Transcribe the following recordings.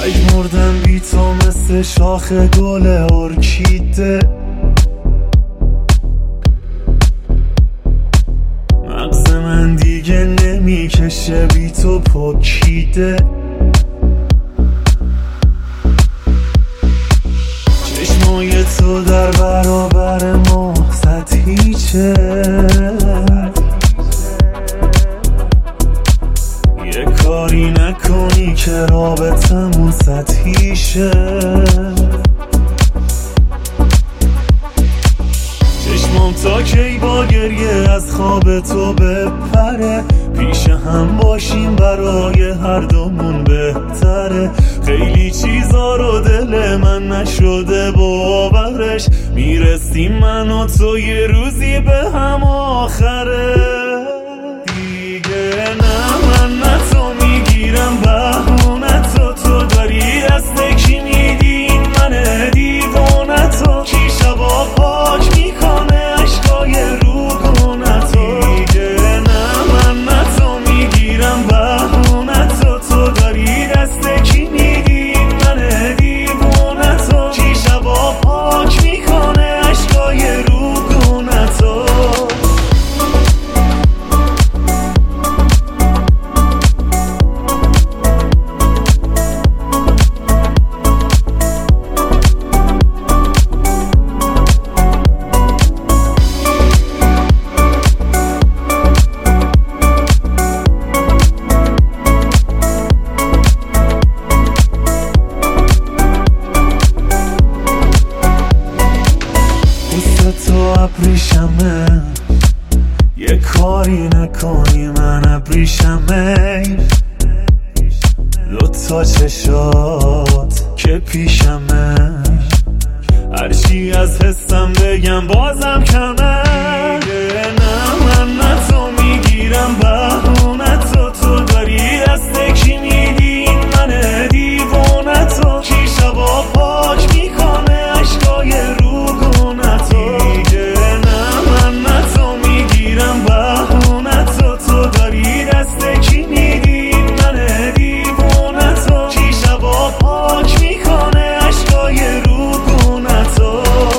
مردم بی تو مثل شاخ گل ارکیده. مغز من دیگه نمیکشه بی تو پکیده. چشمای تو در برابر ما هیچه. یه کاری نکنی که رابطمون سطحی شه. چشمام تا کی با گریه از خواب تو بپره. پیش هم باشیم برای هر دومون بهتره. خیلی چیزا رو دل من نشده باورش. میرسیم من و تو یه روزی به هم آخره. دیگه نه من نه تو میگیرم بهونه تو داری دست کی میدی این من دیوونه تو. کی شبا پاک میکنه عشقای روگونه تو. دیگه نه من نه تو میگیرم بهونه تو داری دست کی میدی این من دیوونه تو. کی شبا پاک میکنه عشقای روگونه تو. تو ابریشمه یه کاری نکنی من ابریشمه. دوتا چشات که پیشمه. هرچی از حسم بگم بازم کمه. دیگه نه من نه تو میگیرم بهونه تو داری دست کی میدی این من دیوونه تو. کی شبا پاک میکنه عشقای روگونه تو.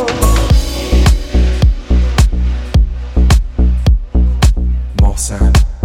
محسن